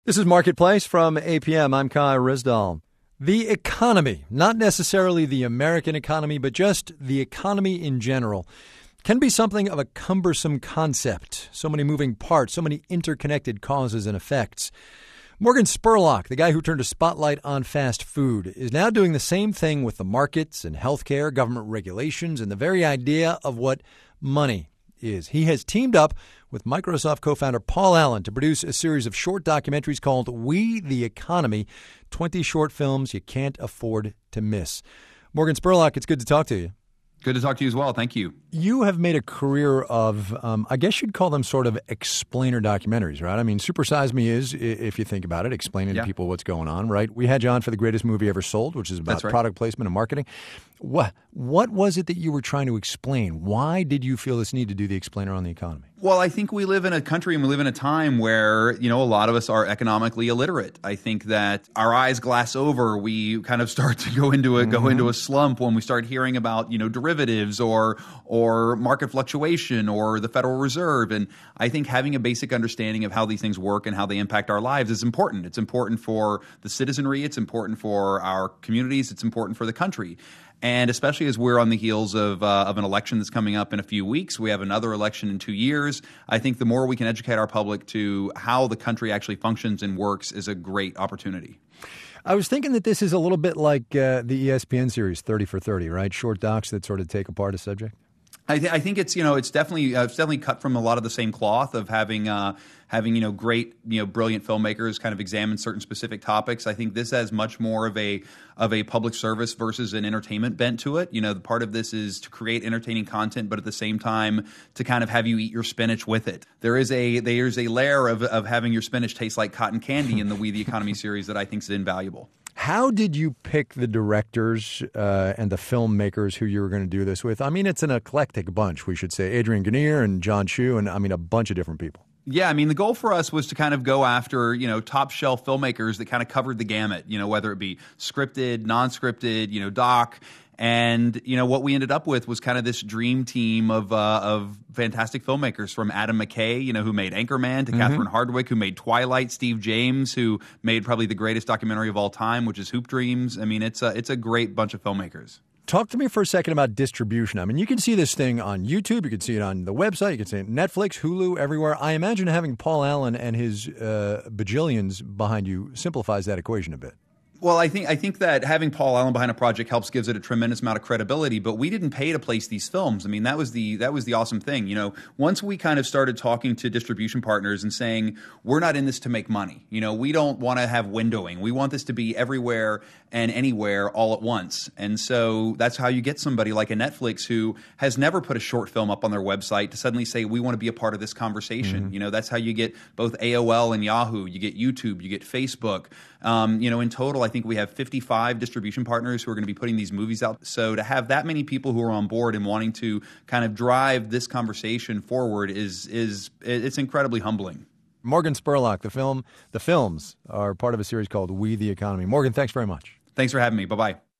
This is Marketplace from APM. I'm Kai Rizdal. The economy, not necessarily the American economy, but just the economy in general, can be something of a cumbersome concept. So many moving parts, so many interconnected causes and effects. Morgan Spurlock, the guy who turned a spotlight on fast food, is now doing the same thing with the markets and healthcare, government regulations, and the very idea of what money is. He has teamed up with Microsoft co-founder Paul Allen to produce a series of short documentaries called We the Economy, 20 short films you can't afford to miss. Morgan Spurlock, it's good to talk to you. Good to talk to you as well. Thank you. You have made a career of, I guess you'd call them sort of explainer documentaries, right? I mean, Super Size Me is, if you think about it, explaining to people what's going on, right? We had you on for The Greatest Movie Ever Sold, which is about product placement and marketing. What was it that you were trying to explain? Why did you feel this need to do the explainer on the economy? Well, I think we live in a country and we live in a time where, a lot of us are economically illiterate. I think that our eyes glass over. We kind of start to go into a slump when we start hearing about, derivatives or market fluctuation or the Federal Reserve. And I think having a basic understanding of how these things work and how they impact our lives is important. It's important for the citizenry. It's important for our communities. It's important for the country. And especially as we're on the heels of an election that's coming up in a few weeks, we have another election in 2 years. I think the more we can educate our public to how the country actually functions and works is a great opportunity. I was thinking that this is a little bit like the ESPN series 30 for 30, right? Short docs that sort of take apart a subject. I think it's it's definitely cut from a lot of the same cloth of having great brilliant filmmakers kind of examine certain specific topics. I think this has much more of a public service versus an entertainment bent to it. The part of this is to create entertaining content, but at the same time to kind of have you eat your spinach with it. There's a layer of having your spinach taste like cotton candy in the We the Economy series that I think is invaluable. How did you pick the directors and the filmmakers who you were going to do this with? I mean, it's an eclectic bunch, we should say. Adrian Grenier and John Chu and, a bunch of different people. Yeah, the goal for us was to kind of go after, top shelf filmmakers that kind of covered the gamut, whether it be scripted, non-scripted, doc. And, what we ended up with was kind of this dream team of fantastic filmmakers, from Adam McKay, who made Anchorman, to Catherine Hardwicke, who made Twilight, Steve James, who made probably the greatest documentary of all time, which is Hoop Dreams. It's a great bunch of filmmakers. Talk to me for a second about distribution. You can see this thing on YouTube. You can see it on the website. You can see it on Netflix, Hulu, everywhere. I imagine having Paul Allen and his bajillions behind you simplifies that equation a bit. Well, I think that having Paul Allen behind a project gives it a tremendous amount of credibility. But we didn't pay to place these films. That was the awesome thing. Once we kind of started talking to distribution partners and saying, we're not in this to make money. We don't want to have windowing. We want this to be everywhere and anywhere all at once. And so that's how you get somebody like a Netflix who has never put a short film up on their website to suddenly say, we want to be a part of this conversation. That's how you get both AOL and Yahoo. You get YouTube. You get Facebook. In total, I think we have 55 distribution partners who are going to be putting these movies out. So to have that many people who are on board and wanting to kind of drive this conversation forward it's incredibly humbling. Morgan Spurlock, the films are part of a series called We the Economy. Morgan, thanks very much. Thanks for having me. Bye-bye.